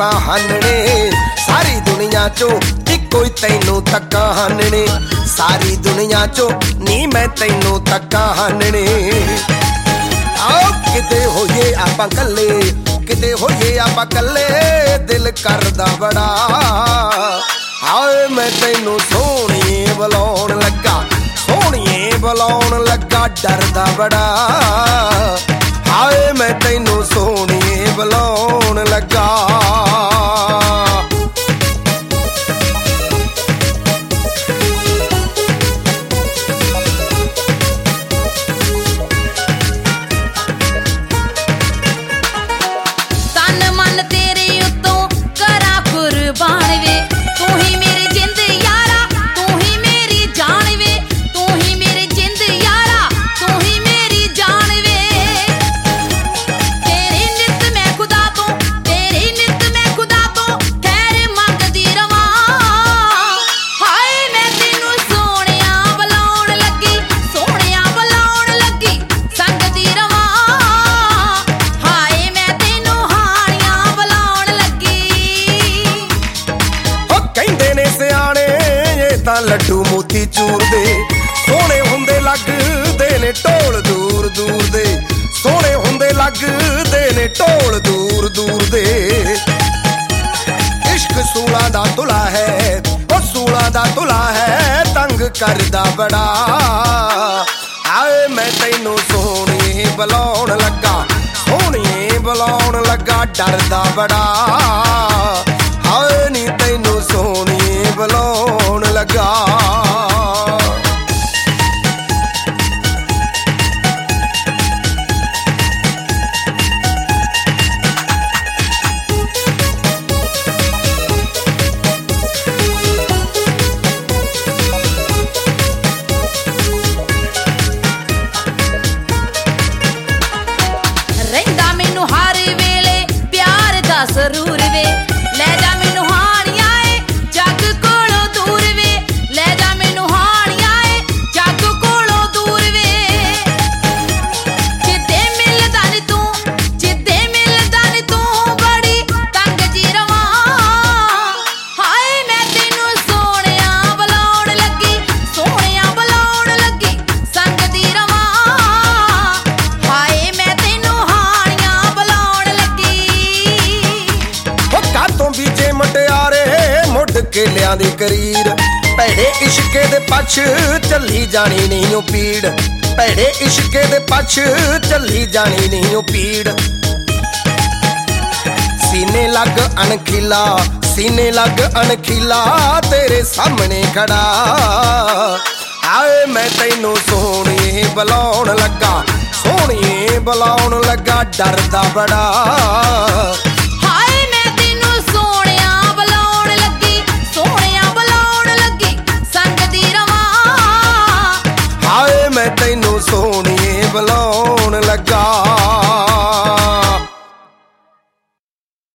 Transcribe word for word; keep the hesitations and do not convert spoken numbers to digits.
असां हनने सारी दुनिया चो इको ही तैनू तक्का हनने सारी दुनिया चो नी मैं तैनू तक्का हनने आओ किते होइए आपां कल्ले किते होइए आपां कल्ले दिल करदा बड़ा हाए मैं तैनू सोहणीए बुलाउण लगा सोहणीए बुलाउण लगा डरदा बड़ा हाए मैं तैनू सोहणीए बुलाउण लगा लड्डू मोती चूर दे सोहणे हुंदे लगदे ने ढोल दूर दूर दे सोहणे हुंदे लगदे ने ढोल दूर दूर दे इश्क सूलां दा तुला है ओ सूलां दा तुला है तंग करदा बड़ा आए मैं तैनू सोहणीए बुलाउण लगा सोहणीए बुलाउण लगा डरदा बड़ा हाए नी तैनू सोहणीए बुलाउण लगा रहिंदा मैनू हर वेले प्यार दा जरूर वे ले जा मैनू हानियां ए जग कोलों दूर वे ले जा मैनू हानियां ए जग कोलों दूर वे जिद्दे मिलदा नी तू जिद्दे मिलदा नी तू बड़ी तंग जी रवां हाए मैं तैनू सोहणिया बुलाउण लगी सोहणिया बुलाउण लगी संग दी रवां हाए मैं तैनू हानियां बुलाउण लगी ओ कातों बीजे मुटियारे मुड़ के लियांदी करीर भैड़े इश्के दे पछ चली जानी नहीं ओ पीड़ भैड़े इश्के दे पछ चली जानी नहीं ओ पीड़ सीने लग अनखीला सीने लग अनखीला तेरे सामने खड़ा आए मैं तैनू सोहणीए बुलाउण लगा सोहणीए बुलाउण लगा डरदा बड़ा हाए मैं तैनू सोहणिया बुलाउण लगी सोहणिया बुलाउण लगी संग दी रवां हाए मैं तैनू सोहणीए बुलाउण लगा।